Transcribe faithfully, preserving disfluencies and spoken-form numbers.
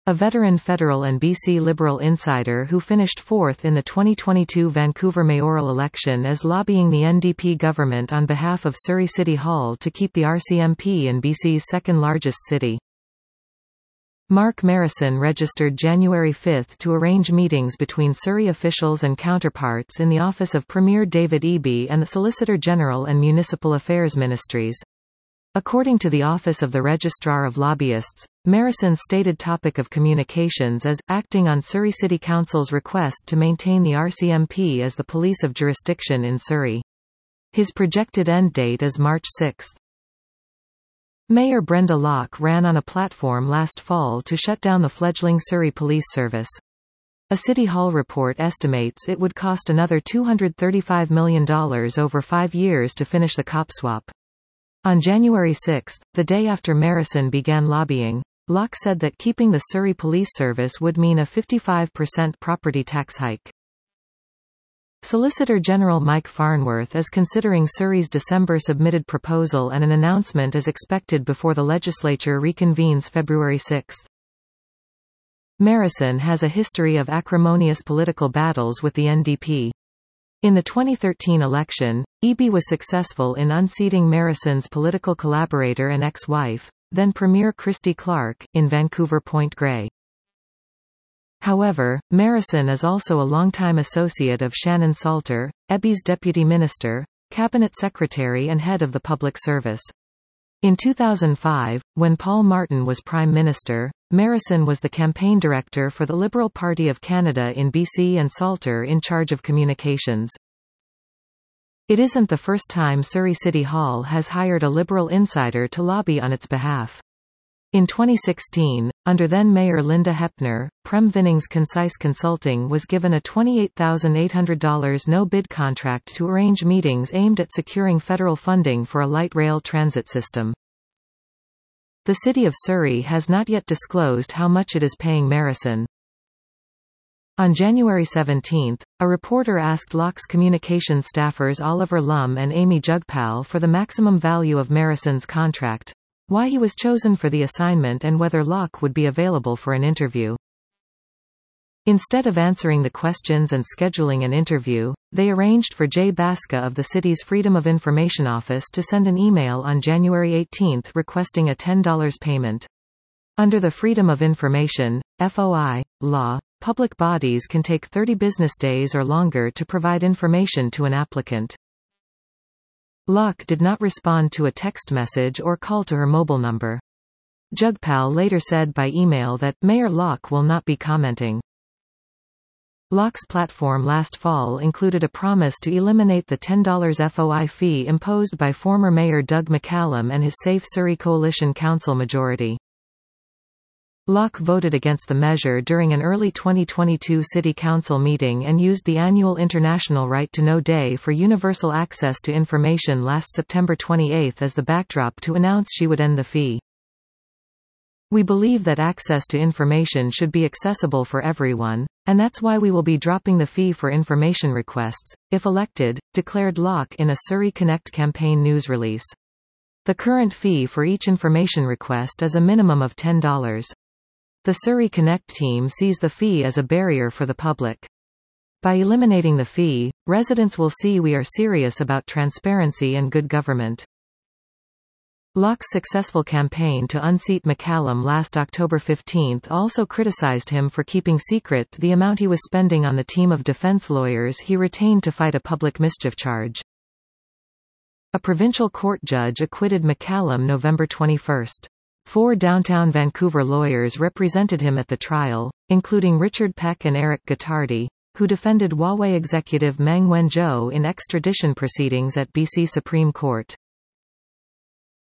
a veteran federal and B C Liberal insider who finished fourth in the twenty twenty-two Vancouver mayoral election, is lobbying the N D P government on behalf of Surrey City Hall to keep the R C M P in B C's second-largest city. Mark Marison registered January fifth to arrange meetings between Surrey officials and counterparts in the office of Premier David Eby and the Solicitor General and Municipal Affairs Ministries. According to the Office of the Registrar of Lobbyists, Marison's stated topic of communications is, acting on Surrey City Council's request to maintain the R C M P as the police of jurisdiction in Surrey. His projected end date is March sixth. Mayor Brenda Locke ran on a platform last fall to shut down the fledgling Surrey Police Service. A City Hall report estimates it would cost another two hundred thirty-five million dollars over five years to finish the cop swap. On January sixth, the day after Marison began lobbying, Locke said that keeping the Surrey Police Service would mean a fifty-five percent property tax hike. Solicitor General Mike Farnworth is considering Surrey's December submitted proposal, and an announcement is expected before the legislature reconvenes February sixth. Marison has a history of acrimonious political battles with the N D P. In the twenty thirteen election, Eby was successful in unseating Marison's political collaborator and ex-wife, then Premier Christy Clark, in Vancouver Point Grey. However, Marison is also a longtime associate of Shannon Salter, Eby's deputy minister, cabinet secretary and head of the public service. In two thousand five, when Paul Martin was Prime Minister, Marison was the campaign director for the Liberal Party of Canada in B C and Salter in charge of communications. It isn't the first time Surrey City Hall has hired a Liberal insider to lobby on its behalf. In twenty sixteen, under then-Mayor Linda Hepner, Prem Vinnings Concise Consulting was given a twenty-eight thousand eight hundred dollars no-bid contract to arrange meetings aimed at securing federal funding for a light rail transit system. The City of Surrey has not yet disclosed how much it is paying Marison. On January seventeenth, a reporter asked Locke's communications staffers Oliver Lum and Amy Jugpal for the maximum value of Marison's contract, why he was chosen for the assignment, and whether Locke would be available for an interview. Instead of answering the questions and scheduling an interview, they arranged for Jay Baska of the city's Freedom of Information Office to send an email on January eighteenth requesting a ten dollars payment. Under the Freedom of Information, F O I, law, public bodies can take thirty business days or longer to provide information to an applicant. Locke did not respond to a text message or call to her mobile number. Jugpal later said by email that Mayor Locke will not be commenting. Locke's platform last fall included a promise to eliminate the ten dollars F O I fee imposed by former Mayor Doug McCallum and his Safe Surrey Coalition Council majority. Locke voted against the measure during an early twenty twenty-two City Council meeting and used the annual International Right to Know Day for Universal Access to Information last September twenty-eighth as the backdrop to announce she would end the fee. "We believe that access to information should be accessible for everyone, and that's why we will be dropping the fee for information requests, if elected," declared Locke in a Surrey Connect campaign news release. The current fee for each information request is a minimum of ten dollars. The Surrey Connect team sees the fee as a barrier for the public. By eliminating the fee, residents will see we are serious about transparency and good government. Locke's successful campaign to unseat McCallum last October fifteenth also criticized him for keeping secret the amount he was spending on the team of defense lawyers he retained to fight a public mischief charge. A provincial court judge acquitted McCallum November twenty-first. Four downtown Vancouver lawyers represented him at the trial, including Richard Peck and Eric Gottardi, who defended Huawei executive Meng Wanzhou in extradition proceedings at B C Supreme Court.